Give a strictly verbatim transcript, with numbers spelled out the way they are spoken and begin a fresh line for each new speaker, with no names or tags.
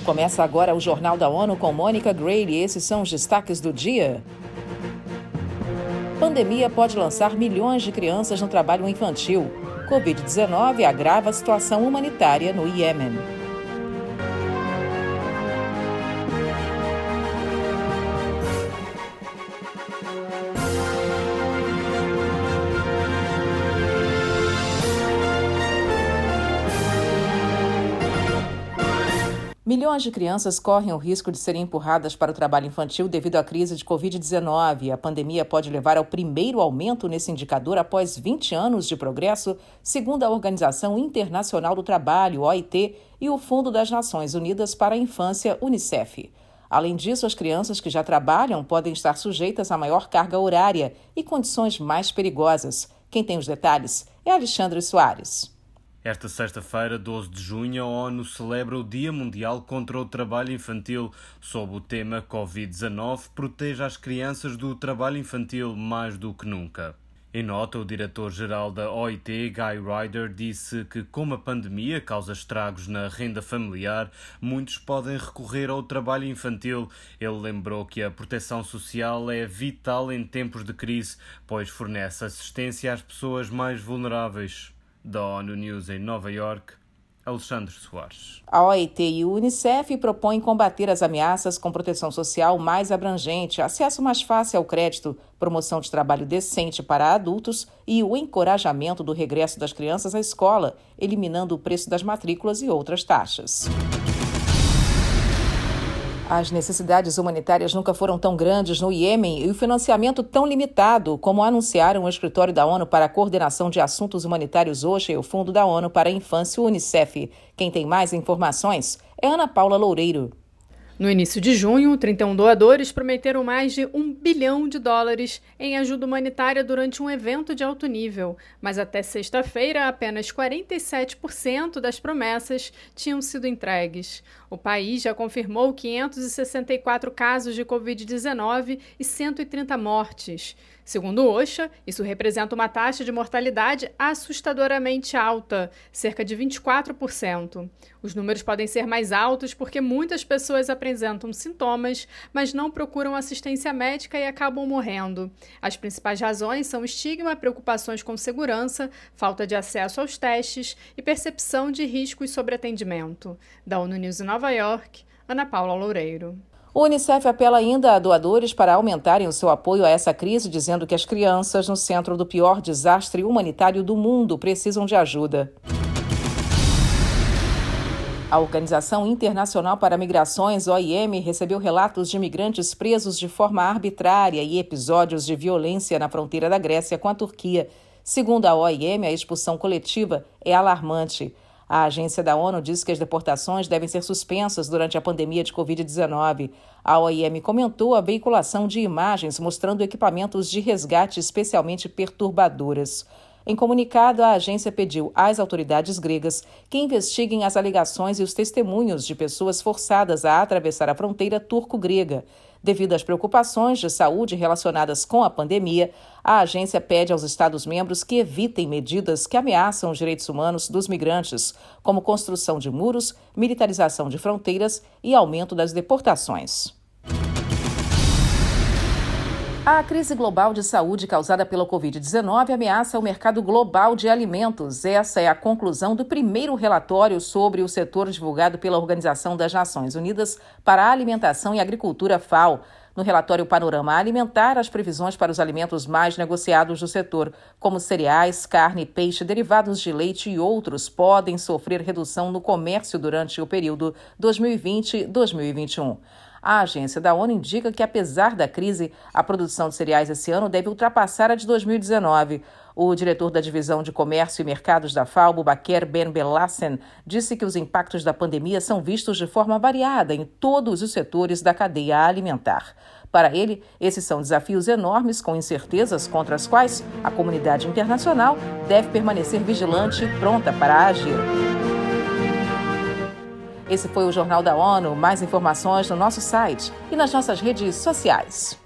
Começa agora o Jornal da ONU com Mônica Grayle e esses são os destaques do dia. Pandemia pode lançar milhões de crianças no trabalho infantil. covid dezenove agrava a situação humanitária no Iêmen. Milhões de crianças correm o risco de serem empurradas para o trabalho infantil devido à crise de covid dezenove. A pandemia pode levar ao primeiro aumento nesse indicador após vinte anos de progresso, segundo a Organização Internacional do Trabalho, O I T, e o Fundo das Nações Unidas para a Infância, Unicef. Além disso, as crianças que já trabalham podem estar sujeitas a maior carga horária e condições mais perigosas. Quem tem os detalhes é Alexandre Soares.
Esta sexta-feira, doze de junho, a ONU celebra o Dia Mundial contra o Trabalho Infantil. Sob o tema covid dezenove, protege as crianças do trabalho infantil mais do que nunca. Em nota, o diretor-geral da O I T, Guy Ryder, disse que, como a pandemia causa estragos na renda familiar, muitos podem recorrer ao trabalho infantil. Ele lembrou que a proteção social é vital em tempos de crise, pois fornece assistência às pessoas mais vulneráveis. Da ONU News em Nova York, Alexandre Soares.
A O I T e o Unicef propõem combater as ameaças com proteção social mais abrangente, acesso mais fácil ao crédito, promoção de trabalho decente para adultos e o encorajamento do regresso das crianças à escola, eliminando o preço das matrículas e outras taxas. As necessidades humanitárias nunca foram tão grandes no Iêmen e o financiamento tão limitado, como anunciaram o Escritório da ONU para a Coordenação de Assuntos Humanitários OCHA e o Fundo da ONU para a Infância, o Unicef. Quem tem mais informações é Ana Paula Loureiro.
No início de junho, trinta e um doadores prometeram mais de um bilhão de dólares em ajuda humanitária durante um evento de alto nível, mas até sexta-feira apenas quarenta e sete por cento das promessas tinham sido entregues. O país já confirmou quinhentos e sessenta e quatro casos de covid dezenove e cento e trinta mortes. Segundo o OCHA, isso representa uma taxa de mortalidade assustadoramente alta, cerca de vinte e quatro por cento. Os números podem ser mais altos porque muitas pessoas apresentam sintomas, mas não procuram assistência médica e acabam morrendo. As principais razões são estigma, preocupações com segurança, falta de acesso aos testes e percepção de riscos sobre atendimento. Da ONU News em Nova York, Ana Paula Loureiro.
O Unicef apela ainda a doadores para aumentarem o seu apoio a essa crise, dizendo que as crianças no centro do pior desastre humanitário do mundo precisam de ajuda. A Organização Internacional para Migrações, O I M, recebeu relatos de imigrantes presos de forma arbitrária e episódios de violência na fronteira da Grécia com a Turquia. Segundo a O I M, a expulsão coletiva é alarmante. A agência da ONU diz que as deportações devem ser suspensas durante a pandemia de covid dezenove. A O I M comentou a veiculação de imagens mostrando equipamentos de resgate especialmente perturbadoras. Em comunicado, a agência pediu às autoridades gregas que investiguem as alegações e os testemunhos de pessoas forçadas a atravessar a fronteira turco-grega. Devido às preocupações de saúde relacionadas com a pandemia, a agência pede aos Estados-membros que evitem medidas que ameaçam os direitos humanos dos migrantes, como construção de muros, militarização de fronteiras e aumento das deportações. A crise global de saúde causada pela covid dezenove ameaça o mercado global de alimentos. Essa é a conclusão do primeiro relatório sobre o setor divulgado pela Organização das Nações Unidas para a Alimentação e Agricultura, FAO. No relatório Panorama Alimentar, as previsões para os alimentos mais negociados do setor, como cereais, carne, peixe, derivados de leite e outros, podem sofrer redução no comércio durante o período dois mil e vinte a dois mil e vinte e um. A agência da ONU indica que, apesar da crise, a produção de cereais esse ano deve ultrapassar a de dois mil e dezenove. O diretor da Divisão de Comércio e Mercados da FAO, Boubaker Ben Belassen, disse que os impactos da pandemia são vistos de forma variada em todos os setores da cadeia alimentar. Para ele, esses são desafios enormes com incertezas contra as quais a comunidade internacional deve permanecer vigilante e pronta para agir. Esse foi o Jornal da ONU. Mais informações no nosso site e nas nossas redes sociais.